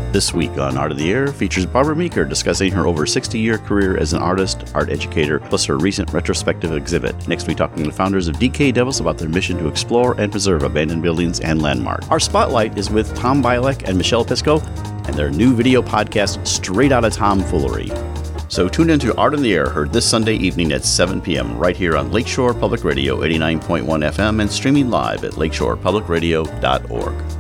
This week on Art of the Air features Barbara Meeker discussing her over 60-year career as an artist, art educator, plus her recent retrospective exhibit. Next week, talking to the founders of DK Devils about their mission to explore and preserve abandoned buildings and landmarks. Our spotlight is with Tom Bialek and Michelle Pisco and their new video podcast, Straight Outta Tomfoolery. So tune into Art in the Air, heard this Sunday evening at 7 p.m. right here on Lakeshore Public Radio 89.1 FM and streaming live at lakeshorepublicradio.org.